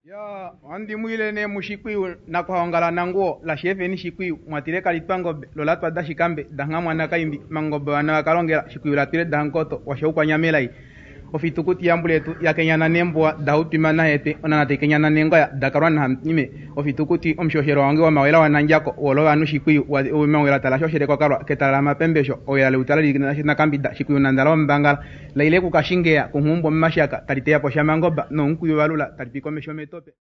Ya andi mwile ne mushikwi na kuhangala nanguo la shefe ni shikwi mwatire kalitwango lola twa shikambe danga mwana kaimbi mangobe wana kalongera shikwi la tire dangoto washauka nyamelai ofitukuti yambuletu ya kenyana nembwa dauti mana hete onana te kenyana nengo ya dakarwan hamime ofitukuti omshoshero wange wa mawela wananjako wolo anu shikwi wa mawela tala shoshere kwa karwa ketala mapembesho oyala leutala na kambi da shikwi nandala mbangala la ile kukashingea kuhumbo mmashaka talitea posha mangoba no nkuyo walula talipiko mesho metope.